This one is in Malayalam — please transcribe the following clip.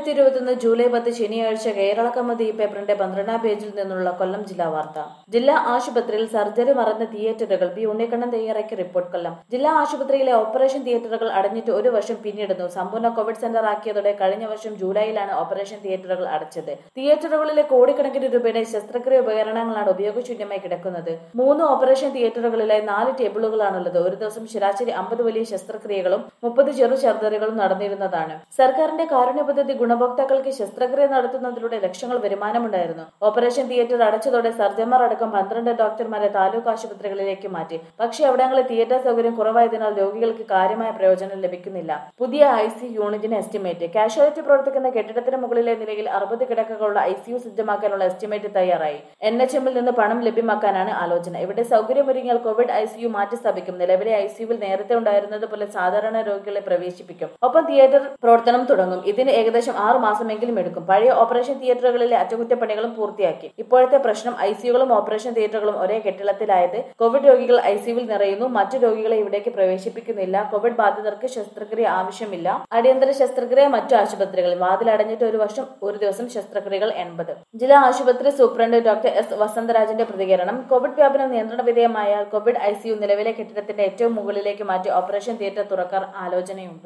2021 ജൂലൈ 10 ശനിയാഴ്ച കേരള കൗമുദി പേപ്പറിന്റെ 12ാം പേജിൽ നിന്നുള്ള കൊല്ലം ജില്ലാ വാർത്ത. ജില്ലാ ആശുപത്രിയിൽ സർജറി മറന്ന തിയേറ്ററുകൾ. ബി ഉണ്ണിക്കണ്ണൻ തയ്യാറാക്കിയ റിപ്പോർട്ട്. കൊല്ലം ജില്ലാ ആശുപത്രിയിലെ ഓപ്പറേഷൻ തിയേറ്ററുകൾ അടഞ്ഞിട്ട് ഒരു വർഷം പിന്നിടുന്നു. സമ്പൂർണ്ണ കോവിഡ് സെന്റർ ആക്കിയതോടെ കഴിഞ്ഞ വർഷം ജൂലൈയിലാണ് ഓപ്പറേഷൻ തിയേറ്ററുകൾ അടച്ചത്. തിയേറ്ററുകളിലെ കോടിക്കണക്കിന് രൂപയുടെ ശസ്ത്രക്രിയ ഉപകരണങ്ങളാണ് ഉപയോഗശൂന്യമായി കിടക്കുന്നത്. 3 ഓപ്പറേഷൻ തിയേറ്ററുകളിലായി 4 ടേബിളുകളാണുള്ളത്. ഒരു ദിവസം ശരാശരി 50 വലിയ ശസ്ത്രക്രിയകളും 30 ചെറു സർജറികളും നടന്നിരുന്നതാണ്. സർക്കാരിന്റെ കാരുണ്യ പദ്ധതി ഗുണഭോക്താക്കൾക്ക് ശസ്ത്രക്രിയ നടത്തുന്നതിലൂടെ ലക്ഷങ്ങൾ വരുമാനമുണ്ടായിരുന്നു. ഓപ്പറേഷൻ തിയേറ്റർ അടച്ചതോടെ സർജന്മാർ അടക്കം 12 ഡോക്ടർമാരെ താലൂക്ക് ആശുപത്രികളിലേക്ക് മാറ്റി. പക്ഷേ അവിടങ്ങളിൽ തിയേറ്റർ സൗകര്യം കുറവായതിനാൽ രോഗികൾക്ക് കാര്യമായ പ്രയോജനം ലഭിക്കുന്നില്ല. പുതിയ ICU യൂണിറ്റിന് എസ്റ്റിമേറ്റ്. കാഷ്വാലിറ്റി പ്രവർത്തിക്കുന്ന കെട്ടിടത്തിന് മുകളിലെ നിലയിൽ 60 കിടക്കകളുള്ള ICU സജ്ജമാക്കാനുള്ള എസ്റ്റിമേറ്റ് തയ്യാറായി. NHM-ൽ നിന്ന് പണം ലഭ്യമാക്കാനാണ് ആലോചന. ഇവിടെ സൗകര്യമൊരുങ്ങിയാൽ കോവിഡ് ICU മാറ്റി സ്ഥാപിക്കും. നിലവിലെ ICU-വിൽ നേരത്തെ ഉണ്ടായിരുന്നത് പോലെ സാധാരണ രോഗികളെ പ്രവേശിപ്പിക്കും. ഒപ്പം തിയേറ്റർ പ്രവർത്തനം തുടങ്ങും. ഇതിന് ഏകദേശം 6 മാസമെങ്കിലും എടുക്കും. പഴയ ഓപ്പറേഷൻ തിയേറ്ററുകളിലെ അറ്റകുറ്റപ്പണികളും പൂർത്തിയാക്കി. ഇപ്പോഴത്തെ പ്രശ്നം ICU-കളും ഓപ്പറേഷൻ തിയേറ്ററുകളും ഒരേ കെട്ടിടത്തിലായത്. കോവിഡ് രോഗികൾ ICU-വിൽ നിറയുന്നു. മറ്റു രോഗികളെ ഇവിടേക്ക് പ്രവേശിപ്പിക്കുന്നില്ല. കോവിഡ് ബാധിതർക്ക് ശസ്ത്രക്രിയ ആവശ്യമില്ല. അടിയന്തര ശസ്ത്രക്രിയ മറ്റു ആശുപത്രികളിൽ. വാതിലടഞ്ഞിട്ട് ഒരു വർഷം, ഒരു ദിവസം ശസ്ത്രക്രിയകൾ 80. ജില്ലാ ആശുപത്രി സൂപ്രണ്ട് ഡോക്ടർ S വസന്തരാജന്റെ പ്രതികരണം. കോവിഡ് വ്യാപനം നിയന്ത്രണ വിധേയമായാൽ കോവിഡ് ICU നിലവിലെ കെട്ടിടത്തിന്റെ ഏറ്റവും മുകളിലേക്ക് മാറ്റി ഓപ്പറേഷൻ തിയേറ്റർ തുറക്കാൻ ആലോചനയുണ്ട്.